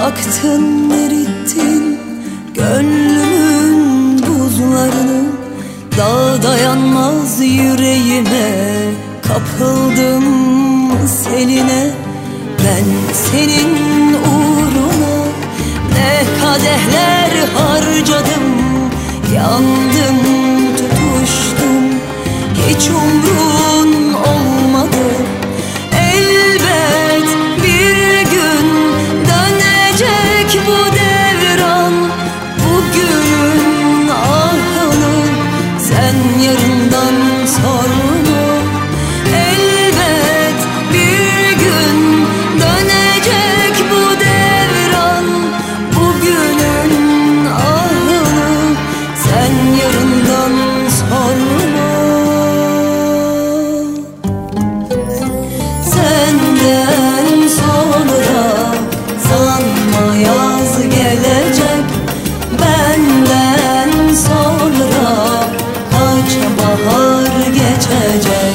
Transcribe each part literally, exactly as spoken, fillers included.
Yaktın, erittin gönlümün buzlarını. Daha dayanmaz yüreğime, kapıldım seline. Ben senin uğruna ne kadehler harcadım. Yandım, tutuştum, hiç umrun olmadı. Elbet bir gün dönecek bu devran. Bugünün ahını sen yarından sorma. Elbet bir gün dönecek bu devran. Bugünün ahını sen yarından sorma. Senden sonra sanma yaz gelecek. Benden sonra kaç bahar geçecek.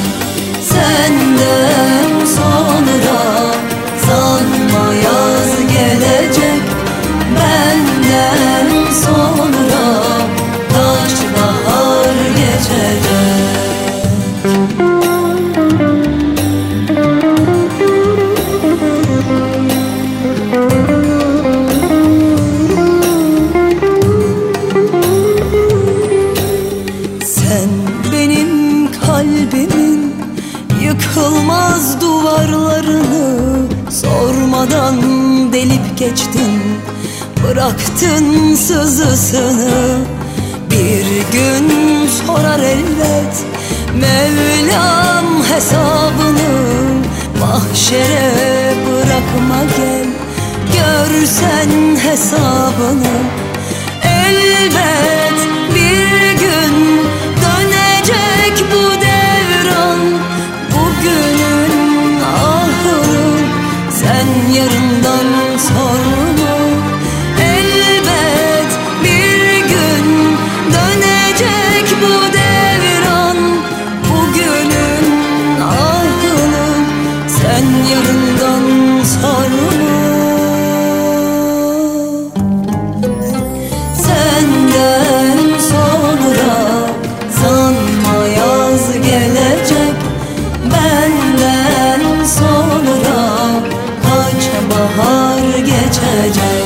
Senden sonra sanma yaz gelecek. Benden sonra kaç bahar geçecek. Sen benim kalbimin yıkılmaz duvarlarını sormadan delip geçtin. Bıraktın sızısını. Bir gün sorar elbet Mevlam hesabını. Mahşere bırakma gel, görsen hesabını. Elbet bir gün dönecek bu devran. Bugünün ahını sen yarından sorma. Elbet bir gün dönecek bu devran. Bugünün ahını sen yarından sorma. Senden sonra sanma yaz gelecek. Benden sonra kaç bahar geçecek.